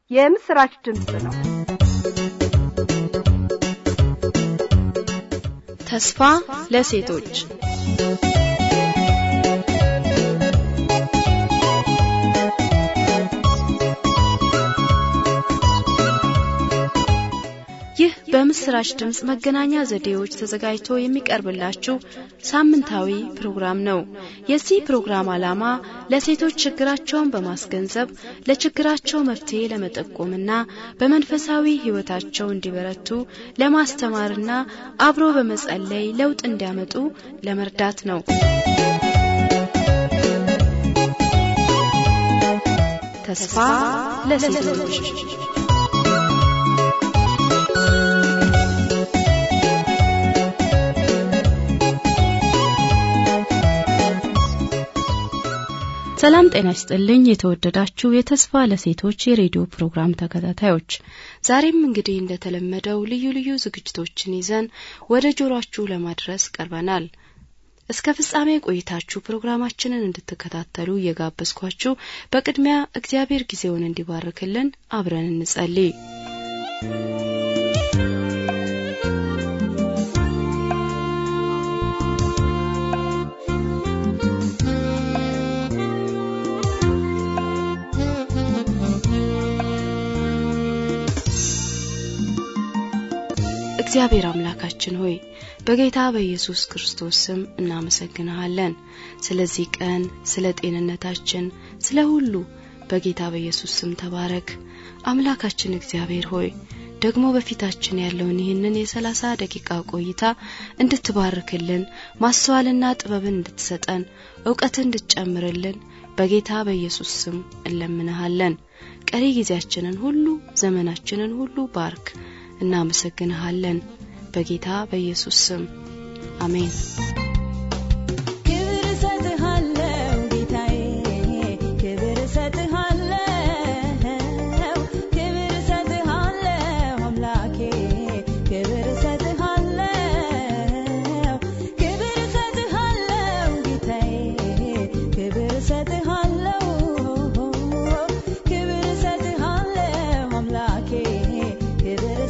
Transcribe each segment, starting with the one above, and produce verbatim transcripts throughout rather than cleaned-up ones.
የምስራች ድምጽ ነው። ተስፋ ለሴቶች ይህ በምስራች ድምጽ መገናኛ ዘዴዎች ተዘጋጅቶ የሚቀርብላችሁ ሳምንታዊ ፕሮግራም ነው። የዚህ ፕሮግራም ዓላማ ለሴቶች ችግራቸውን በማስገንዘብ ለችግራቸው መፍትሄ ለመጠቆምና በመንፈሳዊ ሕይወታቸው እንዲበረቱ ለማስተማርና አብሮ በመጸለይ ለውጥ እንዲያመጡ ለመርዳት ነው። ተስፋ ለሴቶች ሰላም ጤና ይስጥልኝ የተወደዳችሁ የተስፋ ለሴቶች የሬዲዮ ፕሮግራም ተከታታዮች፣ ዛሬም እንግዲህ እንደተለመደው ልዩ ልዩ ዝግጅቶችን ይዘን ወደ ጆሮአችሁ ለማድረስ ቀርበናል። እስከ ፍጻሜ ቆይታችሁ ፕሮግራማችንን እንድትከታተሉ እየጋበዝኳችሁ በቅድሚያ እግዚአብሔር ጊዜውን እንዲባርክልን አብረን እንጸልይ። እግዚአብሔር አምላካችን ሆይ በጌታ በኢየሱስ ክርስቶስ ስም እናመሰግንሃለን። ስለዚህ ቀን፣ ስለ ጤንነታችን፣ ስለ ሁሉ በጌታ በኢየሱስ ስም ተባረክ። አምላካችን እግዚአብሔር ሆይ ደግሞ በፊታችን ያለውን ይህንን የሰላሳ ደቂቃ ቆይታ እንድትባርክልን፣ ማስተዋልና ጥበብን እንድትሰጠን፣ ዕውቀትን እንድትጨምርልን በጌታ በኢየሱስ ስም እንለምንሃለን። ቀሪ ጊዜያችንን ሁሉ ዘመናችንን ሁሉ ባርክ። እናመሰግንሃለን በጌታ በኢየሱስ ስም አሜን። ክብር ሰጥሃለሁ ጌታዬ፣ ክብር ሰጥሃለሁ፣ ክብር ሰጥሃለሁ አምላኬ፣ ክብር ሰጥሃለሁ፣ ክብር ሰጥሃለሁ ጌታዬ፣ ክብር ሰጥሃለሁ፣ ክብር ሰጥሃለሁ አምላኬ፣ ክብር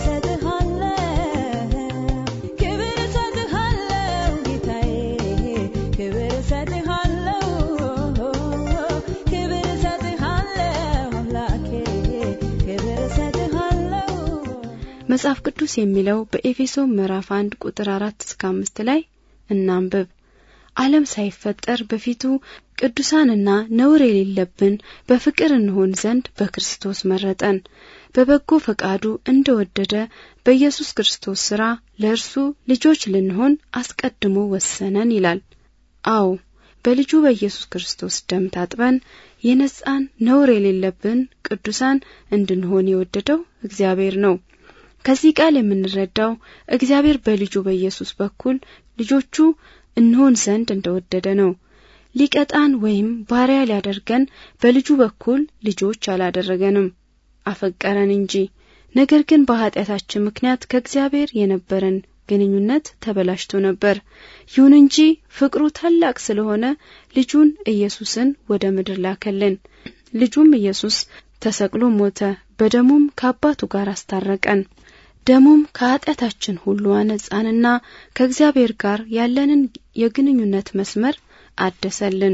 መጽሐፍ ቅዱስ የሚለው በኤፌሶን ምዕራፍ አንድ ቁጥር አራት እስከ አምስት ላይ እናንብብ። ዓለም ሳይፈጠር በፊቱ ቅዱሳንና ነውር የሌለብን በፍቅር እንሆን ዘንድ በክርስቶስ መረጠን፣ በበጎ ፈቃዱ እንደወደደ በኢየሱስ ክርስቶስ ሥራ ለእርሱ ልጆች ልንሆን አስቀድሞ ወሰነን ይላል። አዎ በልጁ በኢየሱስ ክርስቶስ ደም ታጥበን የነጻን ነውር የሌለብን ቅዱሳን እንድንሆን የወደደው እግዚአብሔር ነው። ከዚህ ቃል የምንረዳው እግዚአብሔር በልጁ በኢየሱስ በኩል ልጆቹ እንሆን ዘንድ እንደወደደ ነው። ሊቀጣን ወይም ባሪያ ሊያደርገን በልጁ በኩል ልጆች አላደረገንም፣ አፈቀረን እንጂ። ነገር ግን በኃጢአታችን ምክንያት ከእግዚአብሔር የነበረን ግንኙነት ተበላሽቶ ነበር። ይሁን እንጂ ፍቅሩ ታላቅ ስለሆነ ልጁን ኢየሱስን ወደ ምድር ላከልን። ልጁም ኢየሱስ ተሰቅሎ ሞተ፣ በደሙም ከአባቱ ጋር አስታረቀን። ደሙም ከኃጢአታችን ሁሉ አነጻንና ከእግዚአብሔር ጋር ያለንን የግንኙነት መስመር አደሰልን።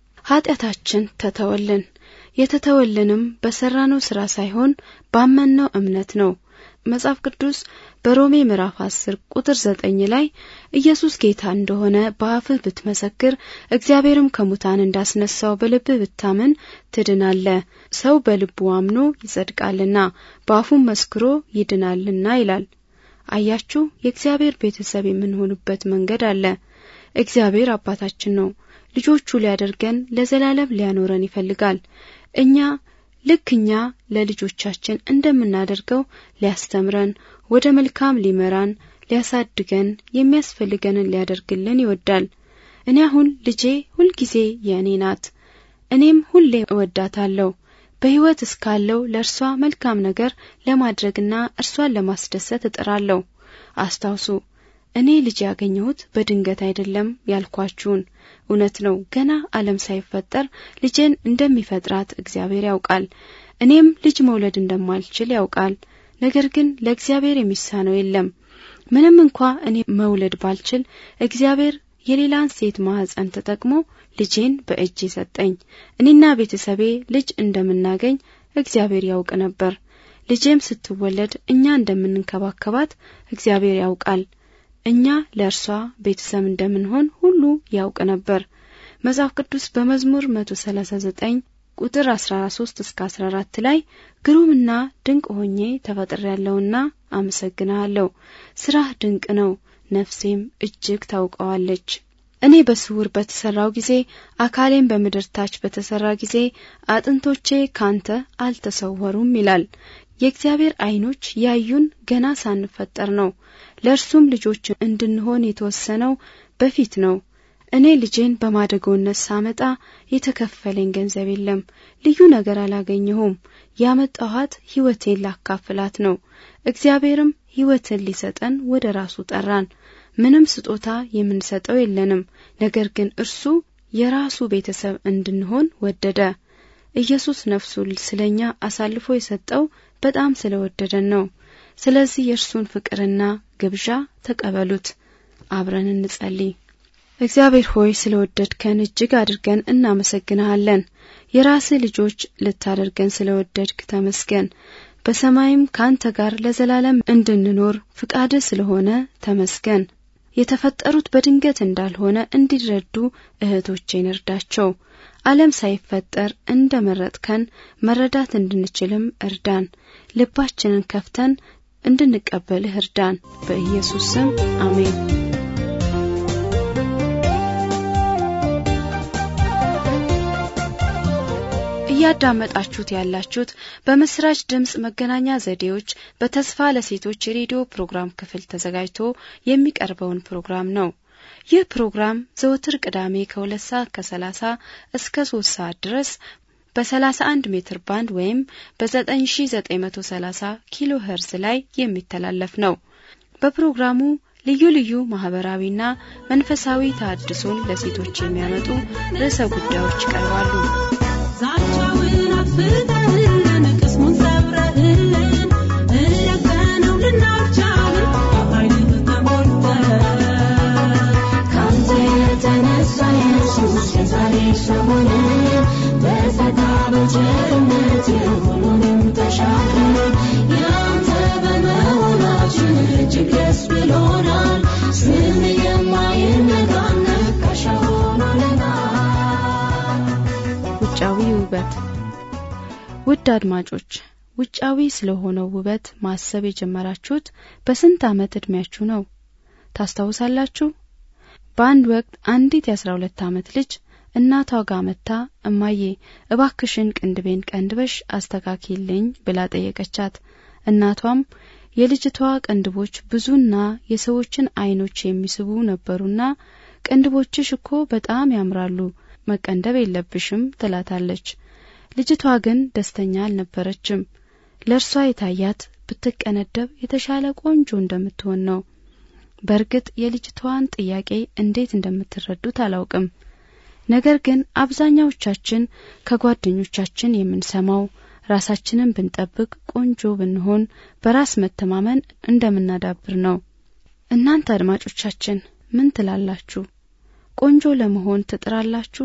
ኃጢአታችን ተተወልን። የተተወልንም በሰራነው ሥራ ሳይሆን ባመንነው እምነት ነው። መጽሐፍ ቅዱስ በሮሜ ምዕራፍ አስር ቁጥር ዘጠኝ ላይ ኢየሱስ ጌታ እንደሆነ በአፍህ ብትመሰክር እግዚአብሔርም ከሙታን እንዳስነሳው በልብህ ብታምን ትድናለህ። ሰው በልቡ አምኖ ይጸድቃልና በአፉም መስክሮ ይድናልና ይላል። አያችሁ፣ የእግዚአብሔር ቤተሰብ የምንሆንበት መንገድ አለ። እግዚአብሔር አባታችን ነው። ልጆቹ ሊያደርገን ለዘላለም ሊያኖረን ይፈልጋል። እኛ ልክኛ ለልጆቻችን እንደምናደርገው ሊያስተምረን፣ ወደ መልካም ሊመራን፣ ሊያሳድገን፣ የሚያስፈልገንን ሊያደርግልን ይወዳል። እኔ አሁን ልጄ ሁሉ ጊዜ የኔ ናት፣ እኔም ሁሌ እወዳታለሁ። በሕይወት እስካለው ለእርሷ መልካም ነገር ለማድረግና እርሷን ለማስደሰት እጥራለሁ። አስታውሱ፣ እኔ ልጅ ያገኘሁት በድንገት አይደለም ያልኳችሁን እውነት ነው። ገና ዓለም ሳይፈጠር ልጄን እንደሚፈጥራት እግዚአብሔር ያውቃል። እኔም ልጅ መውለድ እንደማልችል ያውቃል። ነገር ግን ለእግዚአብሔር የሚሳነው የለም። ምንም እንኳን እኔ መውለድ ባልችል እግዚአብሔር የሌላን ሴት ማህፀን ተጠቅሞ ልጄን በእጄ ሰጠኝ። እኔና ቤተሰቤ ልጅ እንደምናገኝ እግዚአብሔር ያውቅ ነበር። ልጄም ስትወለድ እኛ እንደምንንከባከባት እግዚአብሔር ያውቃል። እኛ ለእርሷ ቤተሰብ እንደምንሆን ሁሉ ያውቅ ነበር። መጽሐፍ ቅዱስ በመዝሙር መቶ ሰላሳ ዘጠኝ ቁጥር አስራ ሶስት እስከ አስራ አራት ላይ ግሩምና ድንቅ ሆኜ ተፈጥሬያለሁና አመሰግናለሁ። ስራህ ድንቅ ነው፣ ነፍሴም እጅግ ታውቀዋለች። እኔ በስውር በተሰራው ጊዜ አካሌም በምድር ታች በተሰራ ጊዜ አጥንቶቼ ካንተ አልተሰወሩም ይላል። የእግዚአብሔር ዓይኖች ያዩን ገና ሳንፈጠር ነው። ለእርሱም ልጆች እንድንሆን የተወሰነው በፊት ነው። እኔ ልጄን በማደጎነት ሳመጣ የተከፈለኝ ገንዘብ የለም። ልዩ ነገር አላገኘሁም። ያመጣኋት ሕይወቴን ላካፍላት ነው። እግዚአብሔርም ሕይወትን ሊሰጠን ወደ ራሱ ጠራን። ምንም ስጦታ የምንሰጠው የለንም፣ ነገር ግን እርሱ የራሱ ቤተሰብ እንድንሆን ወደደ። ኢየሱስ ነፍሱን ስለኛ አሳልፎ የሰጠው በጣም ስለወደደን ነው። ስለዚህ የእርሱን ፍቅርና ግብዣ ተቀበሉት። አብረን እንጸልይ። እግዚአብሔር ሆይ ስለወደድከን እጅግ አድርገን እናመሰግንሃለን። የራስህ ልጆች ልታደርገን ስለወደድክ ተመስገን። በሰማይም ካንተ ጋር ለዘላለም እንድንኖር ፍቃድህ ስለሆነ ተመስገን። የተፈጠሩት በድንገት እንዳልሆነ እንዲረዱ እህቶቼን እርዳቸው። ዓለም ሳይፈጠር እንደመረጥከን መረዳት እንድንችልም እርዳን። ልባችንን ከፍተን እንድንቀበልህ እርዳን። በኢየሱስ ስም አሜን። እያዳመጣችሁት ያላችሁት በመስራች ድምጽ መገናኛ ዘዴዎች በተስፋ ለሴቶች የሬዲዮ ፕሮግራም ክፍል ተዘጋጅቶ የሚቀርበውን ፕሮግራም ነው። ይህ ፕሮግራም ዘወትር ቅዳሜ ከሁለት ሰዓት ከሰላሳ እስከ ሶስት ሰዓት ድረስ በ31 ሜትር ባንድ ወይም በ9930 ኪሎ ሄርዝ ላይ የሚተላለፍ ነው። በፕሮግራሙ ልዩ ልዩ ማህበራዊና መንፈሳዊ ተሐድሶን ለሴቶች የሚያመጡ ርዕሰ ጉዳዮች ይቀርባሉ። ዛቻውን አፍርተህልን ቅስሙን ሰብረህልን እለከነው ልናልቻልን በኃይልህ ተሞልተን ካንተ የተነሳ ኢየሱስ የዛሬ ሰሞንን በጸጋ በቸርነት ሁሉንም ተሻግረን ያንተ በመሆናችን እጅግ ደስ ብሎናል። ስም የማይነቃነቅ ጋሻ ሆኖልናል። ውጫዊ ውበት። ውድ አድማጮች፣ ውጫዊ ስለሆነው ውበት ማሰብ የጀመራችሁት በስንት ዓመት እድሜያችሁ ነው? ታስታውሳላችሁ? በአንድ ወቅት አንዲት የአስራ ሁለት ዓመት ልጅ እናቷ ጋር መጣ እማዬ እባክሽን ቅንድቤን ቀንድበሽ አስተካክልኝ ብላ ጠየቀቻት። እናቷም የልጅቷ ቅንድቦች ብዙና የሰዎችን አይኖች የሚስቡ ነበሩና ቅንድቦችሽ እኮ በጣም ያምራሉ፣ መቀንደብ የለብሽም ትላታለች። ልጅቷ ግን ደስተኛ አልነበረችም። ለርሷ የታያት ብትቀነደብ የተሻለ ቆንጆ እንደምትሆን ነው። በርግጥ የልጅቷን ጥያቄ እንዴት እንደምትረዱት አላውቅም። ነገር ግን አብዛኛዎቻችን ከጓደኞቻችን የምንሰማው ራሳችንን ብንጠብቅ ቆንጆ ብንሆን በራስ መተማመን እንደምናዳብር ነው። እናንተ አድማጮቻችን ምን ትላላችሁ? ቆንጆ ለመሆን ትጥራላችሁ?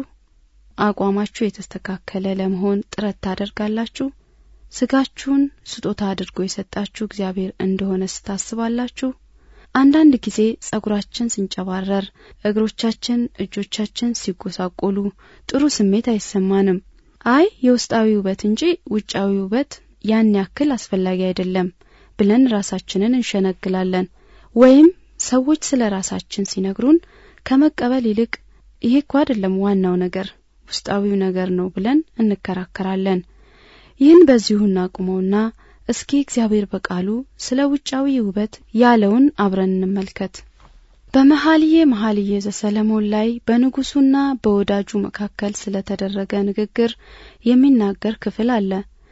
አቋማችሁ የተስተካከለ ለመሆን ጥረት ታደርጋላችሁ? ስጋችሁን ስጦታ አድርጎ የሰጣችሁ እግዚአብሔር እንደሆነ ስታስባላችሁ? አንዳንድ ጊዜ ጸጉራችን ሲንጨባረር፣ እግሮቻችን፣ እጆቻችን ሲጎሳቆሉ ጥሩ ስሜት አይሰማንም። አይ የውስጣዊ ውበት እንጂ ውጫዊ ውበት ያን ያክል አስፈላጊ አይደለም ብለን ራሳችንን እንሸነግላለን። ወይም ሰዎች ስለ ራሳችን ሲነግሩን ከመቀበል ይልቅ ይሄ እኮ አይደለም ዋናው ነገር ውስጣዊው ነገር ነው ብለን እንከራከራለን። ይህን በዚሁ እናቁመውና እስኪ እግዚአብሔር በቃሉ ስለ ውጫዊ ውበት ያለውን አብረን እንመልከት። በመኃልየ መኃልይ ዘሰሎሞን ላይ በንጉሱና በወዳጁ መካከል ስለተደረገ ንግግር የሚናገር ክፍል አለ።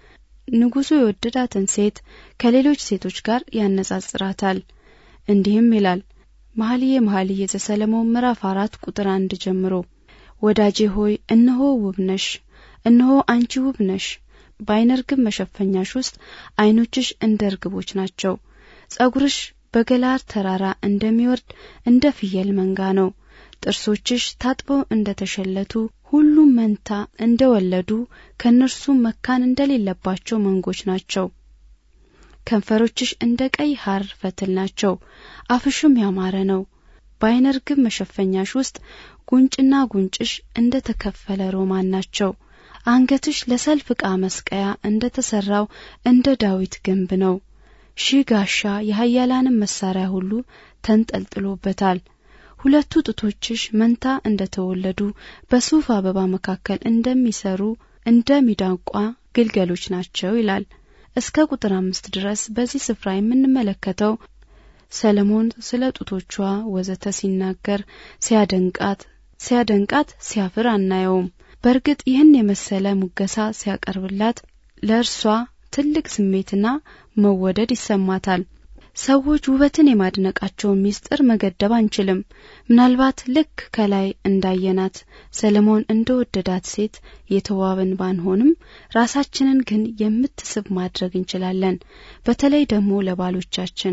ንጉሱ የወደዳትን ሴት ከሌሎች ሴቶች ጋር ያነጻጽራታል። እንዲህም ይላል መኃልየ መኃልይ ዘሰሎሞን ምዕራፍ አራት ቁጥር አንድ ጀምሮ፣ ወዳጄ ሆይ እነሆ ውብ ነሽ፣ እነሆ አንቺ ውብ ነሽ፣ በአይነርግብ መሸፈኛሽ ውስጥ አይኖችሽ እንደ ርግቦች ናቸው። ጸጉርሽ በገላር ተራራ እንደሚወርድ እንደ ፍየል መንጋ ነው። ጥርሶችሽ ታጥበው እንደተሸለቱ ሁሉም መንታ እንደወለዱ ከነርሱ መካን እንደሌለባቸው መንጎች ናቸው። ከንፈሮችሽ እንደ ቀይ ሐር ፈትል ናቸው። አፍሽም ያማረ ነው። በአይነርግብ መሸፈኛሽ ውስጥ ጉንጭና ጉንጭሽ እንደ ተከፈለ ሮማን ናቸው። አንገትሽ ለሰልፍ ዕቃ መስቀያ እንደ ተሰራው እንደ ዳዊት ግንብ ነው። ሺህ ጋሻ የኃያላንም መሳሪያ ሁሉ ተንጠልጥሎበታል። ሁለቱ ጡቶችሽ መንታ እንደተወለዱ በሱፍ አበባ መካከል እንደሚሰሩ እንደሚዳቋ ግልገሎች ናቸው ይላል። እስከ ቁጥር አምስት ድረስ በዚህ ስፍራ የምንመለከተው ሰለሞን ስለ ጡቶቿ ወዘተ ሲናገር ሲያደንቃት ሲያደንቃት ሲያፍር አናየውም። በርግጥ ይህን የመሰለ ሙገሳ ሲያቀርብላት ለእርሷ ትልቅ ስሜትና መወደድ ይሰማታል። ሰዎች ውበትን የማድነቃቸውን ሚስጥር መገደብ አንችልም። ምናልባት ልክ ከላይ እንዳየናት ሰለሞን እንደወደዳት ሴት የተዋብን ባንሆንም ራሳችንን ግን የምትስብ ማድረግ እንችላለን። በተለይ ደግሞ ለባሎቻችን።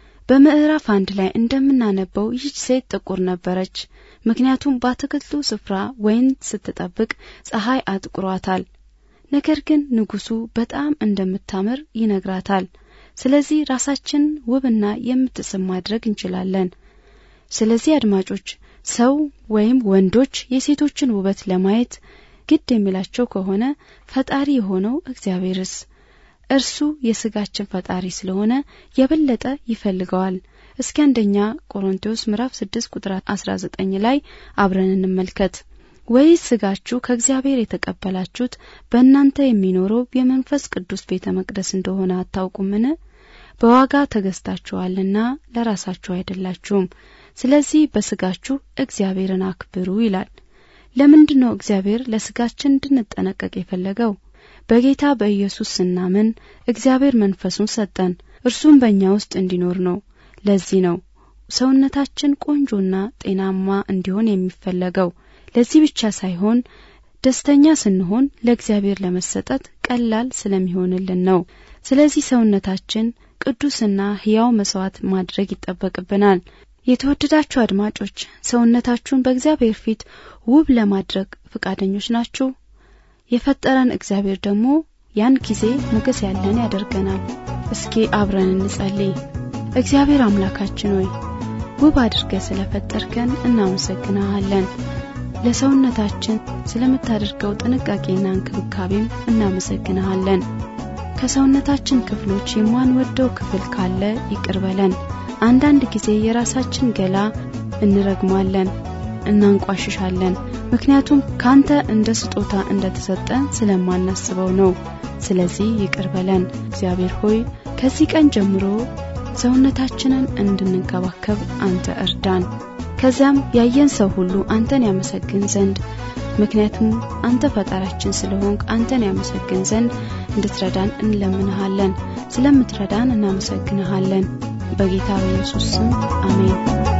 በምዕራፍ አንድ ላይ እንደምናነበው ይህች ሴት ጥቁር ነበረች። ምክንያቱም በአትክልቱ ስፍራ ወይን ስትጠብቅ ፀሐይ አጥቁሯታል። ነገር ግን ንጉሱ በጣም እንደምታምር ይነግራታል። ስለዚህ ራሳችን ውብና የምትስብ ማድረግ እንችላለን። ስለዚህ አድማጮች ሰው ወይም ወንዶች የሴቶችን ውበት ለማየት ግድ የሚላቸው ከሆነ ፈጣሪ የሆነው እግዚአብሔርስ እርሱ የስጋችን ፈጣሪ ስለሆነ የበለጠ ይፈልገዋል። እስኪ አንደኛ ቆሮንቶስ ምዕራፍ ስድስት ቁጥር አስራ ዘጠኝ ላይ አብረን እንመልከት። ወይስ ስጋችሁ ከእግዚአብሔር የተቀበላችሁት በእናንተ የሚኖረው የመንፈስ ቅዱስ ቤተ መቅደስ እንደሆነ አታውቁምን? በዋጋ ተገዝታችኋልና ለራሳችሁ አይደላችሁም። ስለዚህ በስጋችሁ እግዚአብሔርን አክብሩ ይላል። ለምንድነው እግዚአብሔር ለስጋችን እንድንጠነቀቅ የፈለገው? በጌታ በኢየሱስ ስናምን እግዚአብሔር መንፈሱን ሰጠን፣ እርሱም በእኛ ውስጥ እንዲኖር ነው። ለዚህ ነው ሰውነታችን ቆንጆና ጤናማ እንዲሆን የሚፈለገው። ለዚህ ብቻ ሳይሆን ደስተኛ ስንሆን ለእግዚአብሔር ለመሰጠት ቀላል ስለሚሆንልን ነው። ስለዚህ ሰውነታችን ቅዱስና ሕያው መስዋዕት ማድረግ ይጠበቅብናል። የተወደዳችሁ አድማጮች ሰውነታችሁን በእግዚአብሔር ፊት ውብ ለማድረግ ፈቃደኞች ናችሁ? የፈጠረን እግዚአብሔር ደግሞ ያን ጊዜ ሞገስ ያለን ያደርገናል። እስኪ አብረን እንጸልይ። እግዚአብሔር አምላካችን ሆይ ውብ አድርገህ ስለፈጠርከን እናመሰግናለን። ለሰውነታችን ስለምታደርገው ጥንቃቄና እንክብካቤም እናመሰግናለን። ከሰውነታችን ክፍሎች የማንወደው ክፍል ካለ ይቅር በለን። አንዳንድ ጊዜ የራሳችን ገላ እንረግማለን፣ እናንቋሽሻለን። ምክንያቱም ካንተ እንደ ስጦታ እንደተሰጠን ስለማናስበው ነው። ስለዚህ ይቅር በለን። እግዚአብሔር ሆይ ከዚህ ቀን ጀምሮ ሰውነታችንን እንድንከባከብ አንተ እርዳን። ከዛም ያየን ሰው ሁሉ አንተን ያመሰግን ዘንድ ምክንያቱም አንተ ፈጣሪያችን ስለሆንክ አንተን ያመሰግን ዘንድ እንድትረዳን እንለምንሃለን። ስለምትረዳን እናመሰግንሃለን። በጌታ በኢየሱስ ስም አሜን።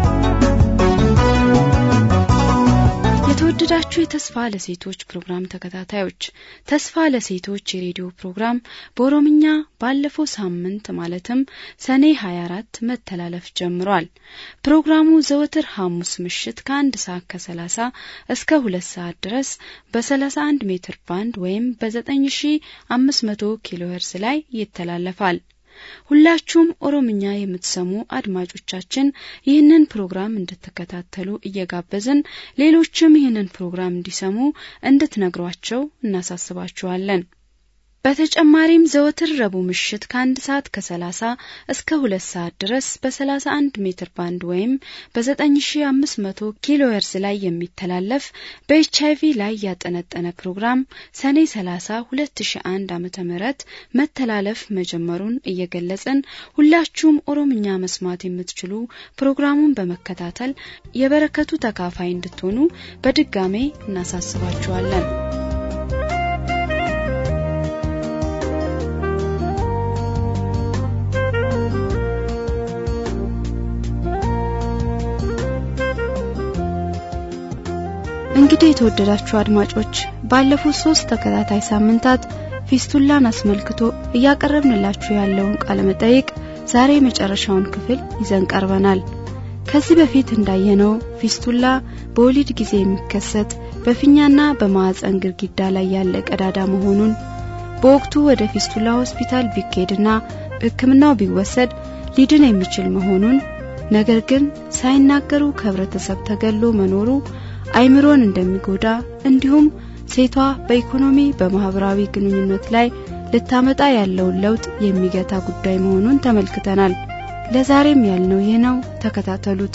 የተወደዳችሁ የተስፋ ለሴቶች ፕሮግራም ተከታታዮች ተስፋ ለሴቶች የሬዲዮ ፕሮግራም በኦሮምኛ ባለፈው ሳምንት ማለትም ሰኔ ሃያ አራት መተላለፍ ጀምሯል። ፕሮግራሙ ዘወትር ሐሙስ ምሽት ከአንድ ሰዓት ከሰላሳ እስከ ሁለት ሰዓት ድረስ በ31 ሜትር ባንድ ወይም በ9500 ኪሎ ሄርዝ ላይ ይተላለፋል። ሁላችሁም ኦሮምኛ የምትሰሙ አድማጮቻችን ይህንን ፕሮግራም እንድትከታተሉ እየጋበዝን ሌሎችም ይህንን ፕሮግራም እንዲሰሙ እንድትነግሯቸው እናሳስባችኋለን። በተጨማሪም ዘወትር ረቡዕ ምሽት ከአንድ ሰዓት ከሰላሳ እስከ ሁለት ሰዓት ድረስ በ31 ሜትር ባንድ ወይም በ9500 ኪሎ ሄርዝ ላይ የሚተላለፍ በኤችአይቪ ላይ ያጠነጠነ ፕሮግራም ሰኔ ሰላሳ ሁለት ሺህ አንድ ዓመተ ምህረት መተላለፍ መጀመሩን እየገለጽን ሁላችሁም ኦሮምኛ መስማት የምትችሉ ፕሮግራሙን በመከታተል የበረከቱ ተካፋይ እንድትሆኑ በድጋሜ እናሳስባችኋለን። እንግዲህ የተወደዳችሁ አድማጮች ባለፉት ሶስት ተከታታይ ሳምንታት ፊስቱላን አስመልክቶ እያቀረብንላችሁ ያለውን ቃለ መጠይቅ ዛሬ መጨረሻውን ክፍል ይዘን ቀርበናል። ከዚህ በፊት እንዳየነው ፊስቱላ በወሊድ ጊዜ የሚከሰት በፊኛና በማዕፀን ግድግዳ ላይ ያለ ቀዳዳ መሆኑን በወቅቱ ወደ ፊስቱላ ሆስፒታል ቢኬድና ሕክምናው ቢወሰድ ሊድን የሚችል መሆኑን ነገር ግን ሳይናገሩ ከህብረተሰብ ተገሎ መኖሩ አይምሮን እንደሚጎዳ እንዲሁም ሴቷ በኢኮኖሚ በማህበራዊ ግንኙነት ላይ ልታመጣ ያለውን ለውጥ የሚገታ ጉዳይ መሆኑን ተመልክተናል። ለዛሬም ያልነው ይህ ነው። ተከታተሉት።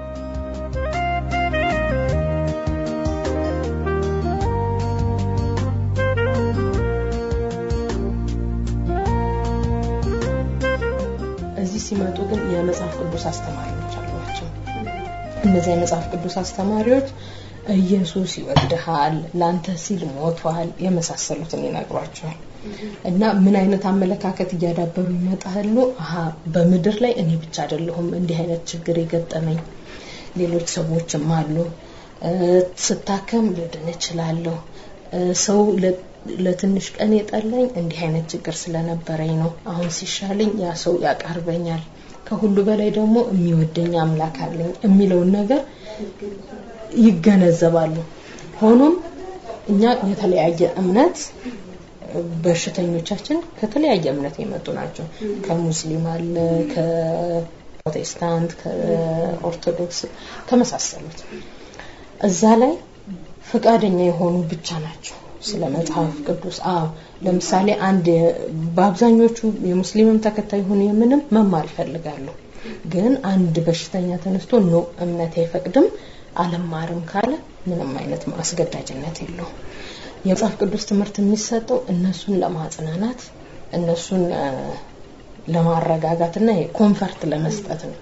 እዚህ ሲመጡ ግን የመጽሐፍ ቅዱስ አስተማሪዎች አሏቸው። እነዚህ የመጽሐፍ ቅዱስ አስተማሪዎች ኢየሱስ ይወድሃል፣ ላንተ ሲል ሞቷል የመሳሰሉትን ይነግሯቸዋል። እና ምን አይነት አመለካከት እያዳበሩ ይመጣሉ? አሃ በመድር ላይ እኔ ብቻ አይደለሁም እንዲህ አይነት ችግር የገጠመኝ ሌሎች ሰዎችም አሉ። ስታከም ልድን እችላለሁ። ሰው ለትንሽ ቀን የጠላኝ እንዲህ አይነት ችግር ስለነበረኝ ነው። አሁን ሲሻለኝ ያ ሰው ያቀርበኛል። ከሁሉ በላይ ደግሞ የሚወደኝ አምላክ አለኝ የሚለውን ነገር ይገነዘባሉ። ሆኖም እኛ የተለያየ እምነት በሽተኞቻችን ከተለያየ እምነት የመጡ ናቸው። ከሙስሊም አለ፣ ከፕሮቴስታንት፣ ከኦርቶዶክስ ከመሳሰሉት። እዛ ላይ ፈቃደኛ የሆኑ ብቻ ናቸው ስለ መጽሐፍ ቅዱስ። አዎ ለምሳሌ አንድ በአብዛኞቹ የሙስሊምም ተከታይ ሆነ የምንም መማር ይፈልጋሉ። ግን አንድ በሽተኛ ተነስቶ ነው እምነት አይፈቅድም አለማርም ካለ ምንም አይነት ማስገዳጅነት የለውም። የመጽሐፍ ቅዱስ ትምህርት የሚሰጠው እነሱን ለማጽናናት እነሱን ለማረጋጋትና ኮንፈርት ለመስጠት ነው፣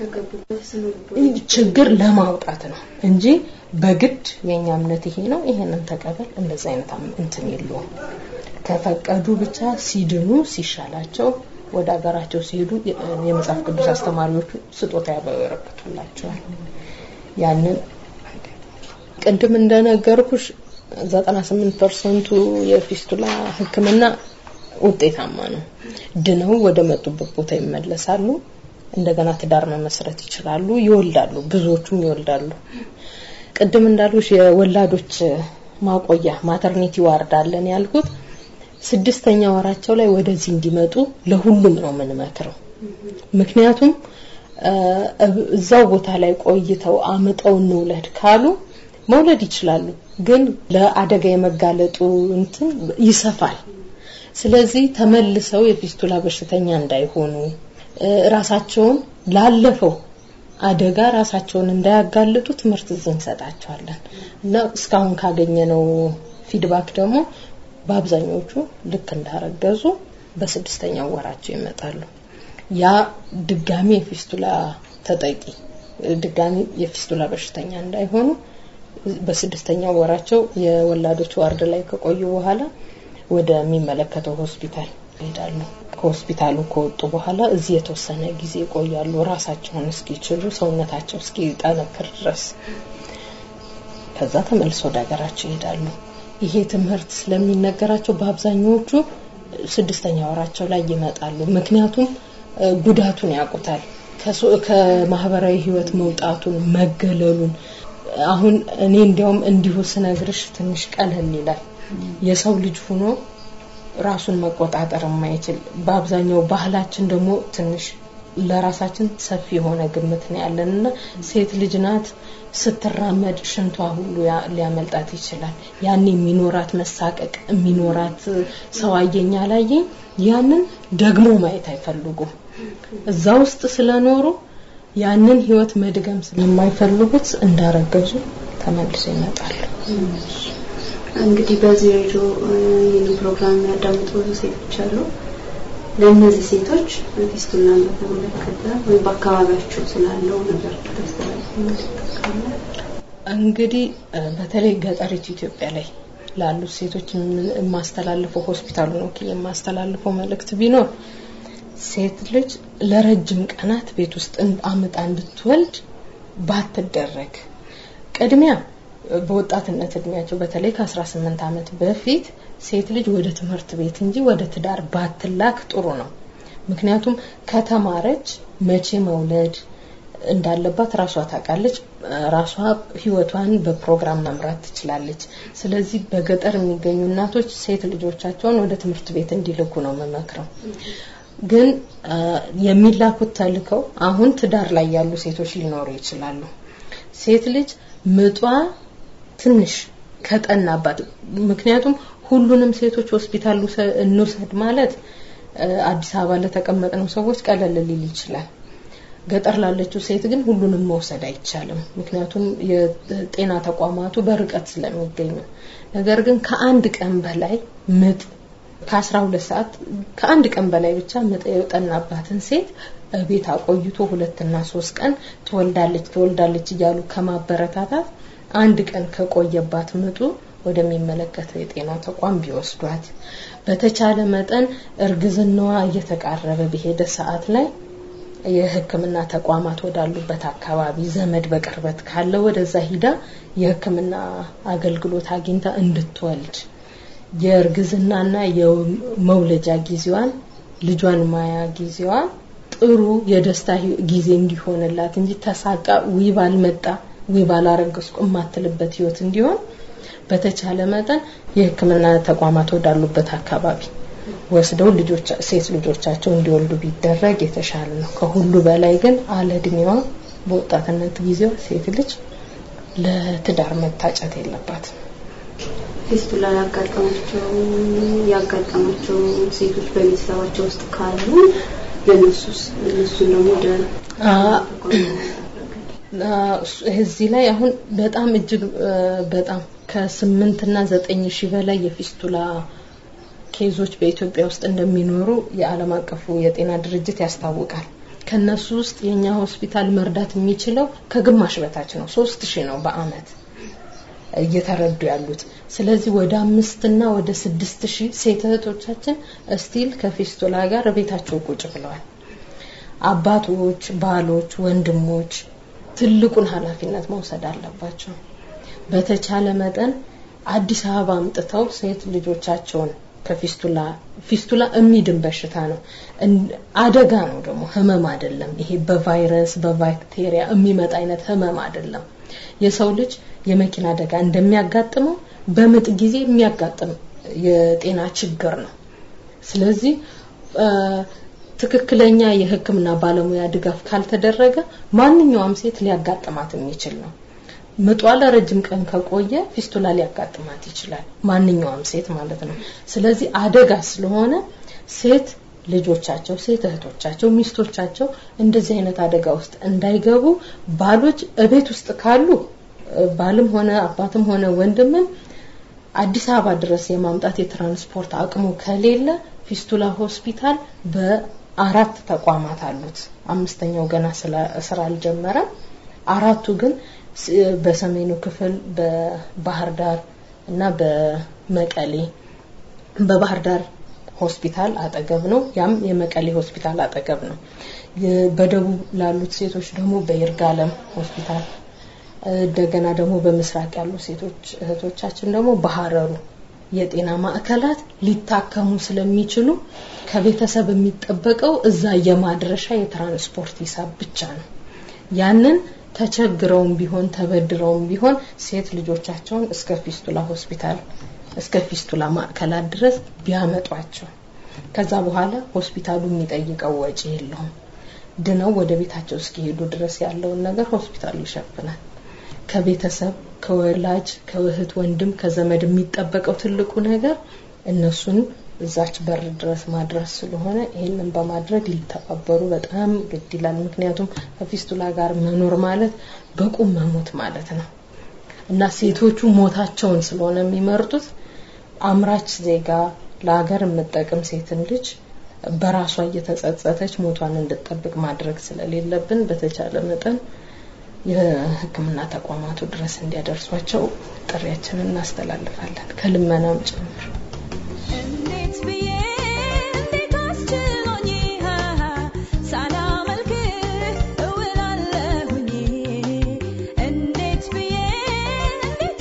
ችግር ለማውጣት ነው እንጂ በግድ የኛ እምነት ይሄ ነው ይሄንን ተቀበል እንደዛ አይነት እንትን የለውም። ከፈቀዱ ብቻ ሲድኑ ሲሻላቸው ወደ ሀገራቸው ሲሄዱ የመጽሐፍ ቅዱስ አስተማሪዎቹ ስጦታ ያበረክቱላቸዋል። ያንን ቅድም እንደነገርኩሽ ዘጠና ስምንት ፐርሰንት የፊስቱላ ህክምና ውጤታማ ነው። ድነው ወደ መጡበት ቦታ ይመለሳሉ። እንደገና ትዳር መመስረት ይችላሉ፣ ይወልዳሉ፣ ብዙዎቹም ይወልዳሉ። ቅድም እንዳልኩሽ የወላዶች ማቆያ ማተርኒቲ ዋርድ አለን ያልኩት ስድስተኛ ወራቸው ላይ ወደዚህ እንዲመጡ ለሁሉም ነው የምንመክረው። ምክንያቱም እዛው ቦታ ላይ ቆይተው አመጣው እንውለድ ካሉ መውለድ ይችላሉ፣ ግን ለአደጋ የመጋለጡ እንትን ይሰፋል። ስለዚህ ተመልሰው የፊስቱላ በሽተኛ እንዳይሆኑ ራሳቸውን ላለፈው አደጋ ራሳቸውን እንዳያጋልጡ ትምህርት እንሰጣቸዋለን። እና እስካሁን ካገኘነው ፊድባክ ደግሞ በአብዛኞቹ ልክ እንዳረገዙ በስድስተኛው ወራቸው ይመጣሉ። ያ ድጋሚ የፊስቱላ ተጠቂ ድጋሚ የፊስቱላ በሽተኛ እንዳይሆኑ በስድስተኛው ወራቸው የወላዶች ዋርድ ላይ ከቆዩ በኋላ ወደ የሚመለከተው ሆስፒታል ይሄዳሉ። ከሆስፒታሉ ከወጡ በኋላ እዚህ የተወሰነ ጊዜ ቆያሉ ራሳቸውን እስኪችሉ ሰውነታቸው እስኪጠነክር ድረስ። ከዛ ተመልሰው ወደ ሀገራቸው ይሄዳሉ። ይሄ ትምህርት ስለሚነገራቸው በአብዛኞቹ ስድስተኛ ወራቸው ላይ ይመጣሉ። ምክንያቱም ጉዳቱን ያውቁታል፣ ከማህበራዊ ህይወት መውጣቱን መገለሉን። አሁን እኔ እንዲያውም እንዲሁ ስነግርሽ ትንሽ ቀለል ይላል። የሰው ልጅ ሆኖ ራሱን መቆጣጠር የማይችል በአብዛኛው ባህላችን ደግሞ ትንሽ ለራሳችን ሰፊ የሆነ ግምት ነው ያለንና ሴት ልጅ ናት ስትራመድ ሽንቷ ሁሉ ሊያመልጣት ይችላል። ያኔ የሚኖራት መሳቀቅ የሚኖራት ሰው አየኛ ላይ ያንን ደግሞ ማየት አይፈልጉም። እዛ ውስጥ ስለኖሩ ያንን ህይወት መድገም ስለማይፈልጉት እንዳረገዙ ተመልሰው ይመጣሉ። እንግዲህ በዚህ ሬዲዮ ይህን ፕሮግራም ያዳምጡ ሴቶች አሉ። ለእነዚህ ሴቶች ፊስቱላን በተመለከተ ወይ በአካባቢያቸው ስላለው ነገር ተስተላልፈው እንግዲህ በተለይ ገጠሪቱ ኢትዮጵያ ላይ ላሉ ሴቶች ማስተላለፈው ሆስፒታሉ ነው ከየማስተላለፈው መልእክት ቢኖር ሴት ልጅ ለረጅም ቀናት ቤት ውስጥ አመጣ እንድትወልድ ባትደረግ ቅድሚያ በወጣትነት እድሜያቸው በተለይ ከ18 ዓመት በፊት ሴት ልጅ ወደ ትምህርት ቤት እንጂ ወደ ትዳር ባትላክ ጥሩ ነው። ምክንያቱም ከተማረች መቼ መውለድ እንዳለባት ራሷ ታውቃለች፣ ራሷ ህይወቷን በፕሮግራም መምራት ትችላለች። ስለዚህ በገጠር የሚገኙ እናቶች ሴት ልጆቻቸውን ወደ ትምህርት ቤት እንዲልኩ ነው መመክረው። ግን የሚላኩት ተልከው አሁን ትዳር ላይ ያሉ ሴቶች ሊኖሩ ይችላሉ። ሴት ልጅ ምጧ ትንሽ ከጠናባት ምክንያቱም ሁሉንም ሴቶች ሆስፒታል እንውሰድ ማለት አዲስ አበባ ለተቀመጥነው ሰዎች ቀለል ሊል ይችላል። ገጠር ላለችው ሴት ግን ሁሉንም መውሰድ አይቻልም፣ ምክንያቱም የጤና ተቋማቱ በርቀት ስለሚገኙ። ነገር ግን ከአንድ ቀን በላይ ምጥ ከ12 ሰዓት ከአንድ ቀን በላይ ብቻ ምጥ የጠናባትን ሴት ቤት አቆይቶ ሁለት እና ሶስት ቀን ትወልዳለች ትወልዳለች እያሉ ከማበረታታት አንድ ቀን ከቆየባት ምጡ ወደሚመለከተው የጤና ተቋም ቢወስዷት፣ በተቻለ መጠን እርግዝናዋ እየተቃረበ በሄደ ሰዓት ላይ የሕክምና ተቋማት ወዳሉበት አካባቢ ዘመድ በቅርበት ካለ ወደዛ ሂዳ የሕክምና አገልግሎት አግኝታ እንድትወልድ የእርግዝናና የመውለጃ ጊዜዋን ልጇን ማያ ጊዜዋን ጥሩ የደስታ ጊዜ እንዲሆንላት እንጂ ተሳቃ ዊባል መጣ ዊባል አረግስኩ ማትልበት ህይወት እንዲሆን በተቻለ መጠን የሕክምና ተቋማት ወዳሉበት አካባቢ ወስደው ልጆች ሴት ልጆቻቸው እንዲወልዱ ቢደረግ የተሻለ ነው። ከሁሉ በላይ ግን አለድሜዋ በወጣትነት ጊዜው ሴት ልጅ ለትዳር መታጨት የለባትም። ፊስቱላ ያጋጠማቸው ያጋጠማቸው ሴቶች በቤተሰባቸው ውስጥ ካሉ ለነሱስ እነሱ ነው ወደ እዚህ ላይ አሁን በጣም እጅግ በጣም ከ8 እና ዘጠኝ ሺህ በላይ የፊስቱላ ኬዞች በኢትዮጵያ ውስጥ እንደሚኖሩ የዓለም አቀፉ የጤና ድርጅት ያስታውቃል። ከነሱ ውስጥ የኛ ሆስፒታል መርዳት የሚችለው ከግማሽ በታች ነው፣ ሶስት ሺህ ነው በአመት እየተረዱ ያሉት። ስለዚህ ወደ አምስት እና ወደ ስድስት ሺህ ሴት እህቶቻችን ስቲል ከፊስቱላ ጋር ቤታቸው ቁጭ ብለዋል። አባቶች፣ ባሎች፣ ወንድሞች ትልቁን ኃላፊነት መውሰድ አለባቸው። በተቻለ መጠን አዲስ አበባ አምጥተው ሴት ልጆቻቸውን ከፊስቱላ ፊስቱላ እሚድን በሽታ ነው፣ አደጋ ነው ደግሞ ህመም አይደለም። ይሄ በቫይረስ በባክቴሪያ የሚመጣ አይነት ህመም አይደለም። የሰው ልጅ የመኪና አደጋ እንደሚያጋጥመው በምጥ ጊዜ የሚያጋጥም የጤና ችግር ነው። ስለዚህ ትክክለኛ የሕክምና ባለሙያ ድጋፍ ካልተደረገ ማንኛውም ሴት ሊያጋጥማት የሚችል ነው። ምጧ ለረጅም ቀን ከቆየ ፊስቱላ ሊያጋጥማት ይችላል፣ ማንኛውም ሴት ማለት ነው። ስለዚህ አደጋ ስለሆነ ሴት ልጆቻቸው ሴት እህቶቻቸው ሚስቶቻቸው እንደዚህ አይነት አደጋ ውስጥ እንዳይገቡ ባሎች እቤት ውስጥ ካሉ ባልም ሆነ አባትም ሆነ ወንድምም አዲስ አበባ ድረስ የማምጣት የትራንስፖርት አቅሙ ከሌለ ፊስቱላ ሆስፒታል በአራት ተቋማት አሉት። አምስተኛው ገና ስራ አልጀመረም። አራቱ ግን በሰሜኑ ክፍል በባህር ዳር እና በመቀሌ በባህር ዳር ሆስፒታል አጠገብ ነው፣ ያም የመቀሌ ሆስፒታል አጠገብ ነው። በደቡብ ላሉት ሴቶች ደግሞ በይርጋለም ሆስፒታል፣ እንደገና ደግሞ በምስራቅ ያሉ ሴቶች እህቶቻችን ደግሞ በሐረሩ የጤና ማዕከላት ሊታከሙ ስለሚችሉ ከቤተሰብ የሚጠበቀው እዛ የማድረሻ የትራንስፖርት ሂሳብ ብቻ ነው። ያንን ተቸግረውም ቢሆን ተበድረውም ቢሆን ሴት ልጆቻቸውን እስከ ፊስቱላ ሆስፒታል እስከ ፊስቱላ ማዕከላት ድረስ ቢያመጧቸው ከዛ በኋላ ሆስፒታሉ የሚጠይቀው ወጪ የለውም። ድነው ወደ ቤታቸው እስኪሄዱ ድረስ ያለውን ነገር ሆስፒታሉ ይሸፍናል። ከቤተሰብ ከወላጅ ከእህት ወንድም ከዘመድ የሚጠበቀው ትልቁ ነገር እነሱን እዛች በር ድረስ ማድረስ ስለሆነ ይሄንን በማድረግ ሊተባበሩ በጣም ግድ ይላል። ምክንያቱም ከፊስቱላ ጋር መኖር ማለት በቁም መሞት ማለት ነው እና ሴቶቹ ሞታቸውን ስለሆነ የሚመርጡት አምራች ዜጋ ለሀገር መጠቀም ሴትን ልጅ በራሷ እየተጸጸተች ሞቷን እንድትጠብቅ ማድረግ ስለሌለብን በተቻለ መጠን የሕክምና ተቋማቱ ድረስ እንዲያደርሷቸው ጥሪያችንን እናስተላልፋለን ከልመናም ጭምር። እንዴት ብዬ እንዴት አስችሎኝ ሳላመልክ እውላለሁኝ እንዴት ብዬ እንዴት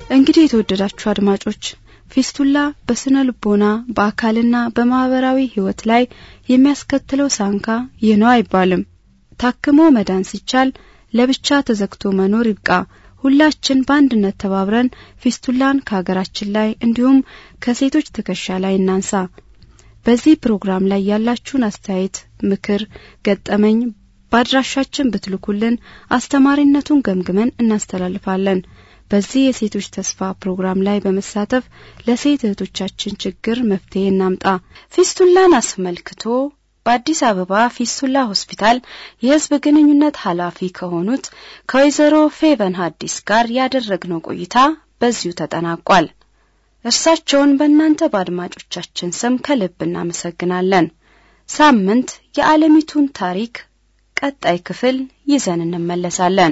እንግዲህ የተወደዳችሁ አድማጮች ፊስቱላ በስነ ልቦና በአካልና በማህበራዊ ህይወት ላይ የሚያስከትለው ሳንካ ይህ ነው አይባልም። ታክሞ መዳን ሲቻል ለብቻ ተዘግቶ መኖር ይብቃ። ሁላችን በአንድነት ተባብረን ፊስቱላን ከሀገራችን ላይ እንዲሁም ከሴቶች ትከሻ ላይ እናንሳ። በዚህ ፕሮግራም ላይ ያላችሁን አስተያየት፣ ምክር፣ ገጠመኝ ባድራሻችን ብትልኩልን አስተማሪነቱን ገምግመን እናስተላልፋለን። በዚህ የሴቶች ተስፋ ፕሮግራም ላይ በመሳተፍ ለሴት እህቶቻችን ችግር መፍትሄ እናምጣ። ፊስቱላን አስመልክቶ በአዲስ አበባ ፊስቱላ ሆስፒታል የህዝብ ግንኙነት ኃላፊ ከሆኑት ከወይዘሮ ፌቨን ሐዲስ ጋር ያደረግነው ቆይታ በዚሁ ተጠናቋል። እርሳቸውን በእናንተ በአድማጮቻችን ስም ከልብ እናመሰግናለን። ሳምንት የዓለሚቱን ታሪክ ቀጣይ ክፍል ይዘን እንመለሳለን።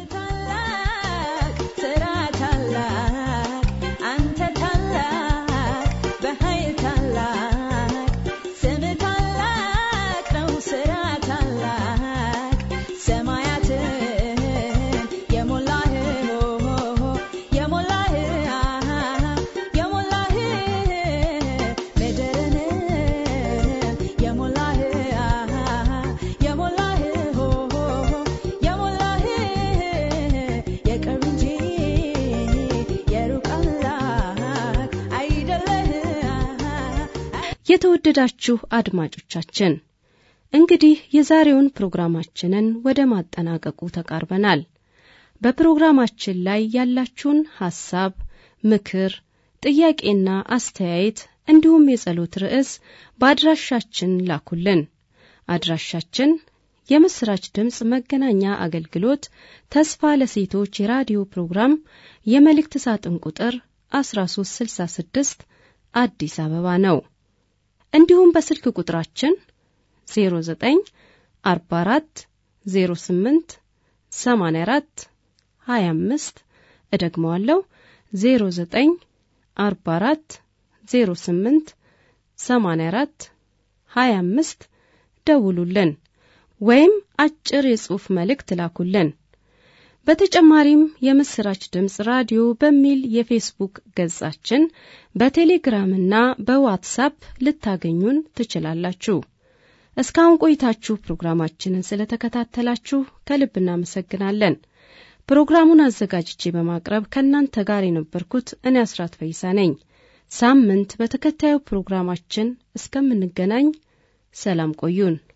የተወደዳችሁ አድማጮቻችን እንግዲህ የዛሬውን ፕሮግራማችንን ወደ ማጠናቀቁ ተቃርበናል። በፕሮግራማችን ላይ ያላችሁን ሐሳብ፣ ምክር፣ ጥያቄና አስተያየት እንዲሁም የጸሎት ርዕስ በአድራሻችን ላኩልን። አድራሻችን የምስራች ድምጽ መገናኛ አገልግሎት ተስፋ ለሴቶች የራዲዮ ፕሮግራም የመልእክት ሳጥን ቁጥር አስራ ሶስት ስልሳ ስድስት አዲስ አበባ ነው። እንዲሁም በስልክ ቁጥራችን ዜሮ ዘጠኝ አርባ አራት ዜሮ ስምንት ሰማንያ አራት ሀያ አምስት እደግመዋለሁ ዜሮ ዘጠኝ አርባ አራት ዜሮ ስምንት ሰማንያ አራት ሀያ አምስት ደውሉልን ወይም አጭር የጽሑፍ መልእክት ላኩልን። በተጨማሪም የምስራች ድምጽ ራዲዮ በሚል የፌስቡክ ገጻችን በቴሌግራምና በዋትስአፕ ልታገኙን ትችላላችሁ። እስካሁን ቆይታችሁ ፕሮግራማችንን ስለተከታተላችሁ ከልብ እናመሰግናለን። ፕሮግራሙን አዘጋጅቼ በማቅረብ ከናንተ ጋር የነበርኩት እኔ አስራት ፈይሳ ነኝ። ሳምንት በተከታዩ ፕሮግራማችን እስከምንገናኝ ሰላም ቆዩን።